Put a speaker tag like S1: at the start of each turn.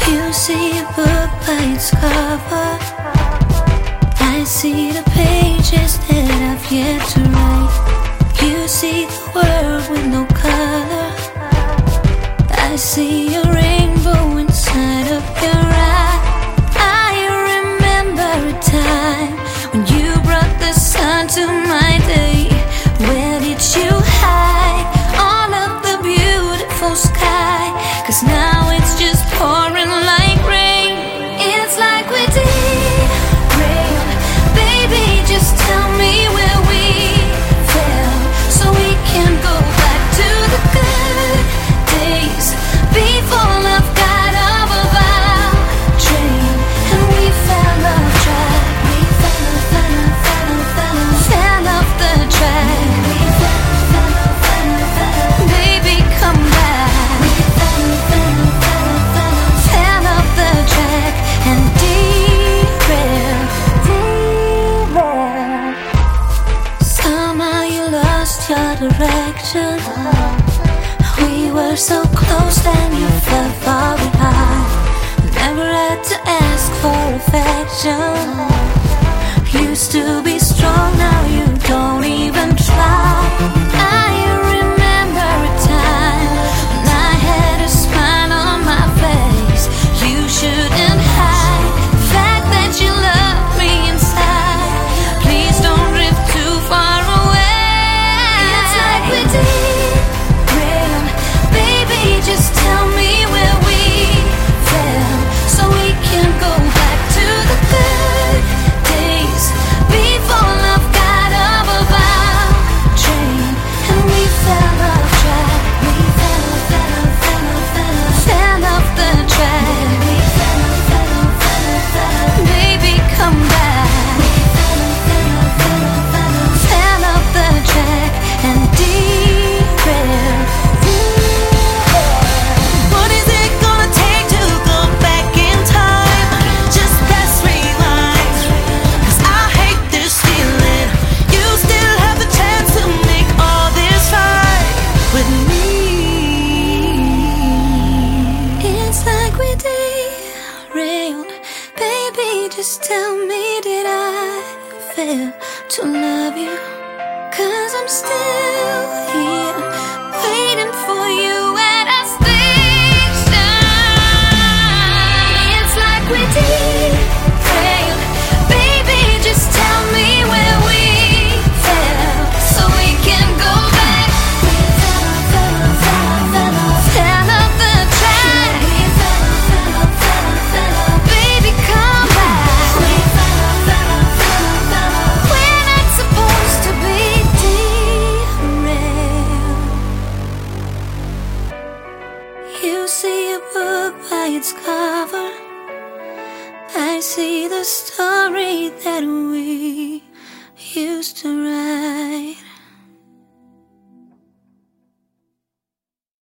S1: You see a book by its cover. I see the pages that I've yet to write. You see the world with no color. I see a rainbow inside of your eye. I remember a time when you brought the sun to my day. Where did you hide all of the beautiful sky? 'Cause now it's just pouring like rain. It's like we derailed. Baby, just tell me where we fell, so we can go back to the good days before love got above our train and we fell off track. We fell off the track. Baby, come back. We fell off the track and derailed. Somehow you lost your direction. We were so close, then you fell far behind. Never had to ask for affection. Used to be strong, now you don't even try. I remember a time when I had a smile on my face. You shouldn't hide the fact that you love me inside. Please don't drift too far away. It's like we derailed. Baby, just tell me where we fell, so we can go back to the good days before love got above our train and we fell off track. We fell off the track. Baby, come back. Fell off the track and derailed.
S2: What is it gonna take to go back in time? Just press rewind, 'cause I hate this feeling. You still have the chance to make all this right with me.
S1: It's like we derailed. Baby, just tell me, did I fail to love you? 'Cause I'm still here waiting for you at our station. It's like we derailed. Baby, just tell me where we fell, so we can go back. Fell off the track. Baby, come back. We're not supposed to be derailed. You see a book by its cover. I see the story that we used to write.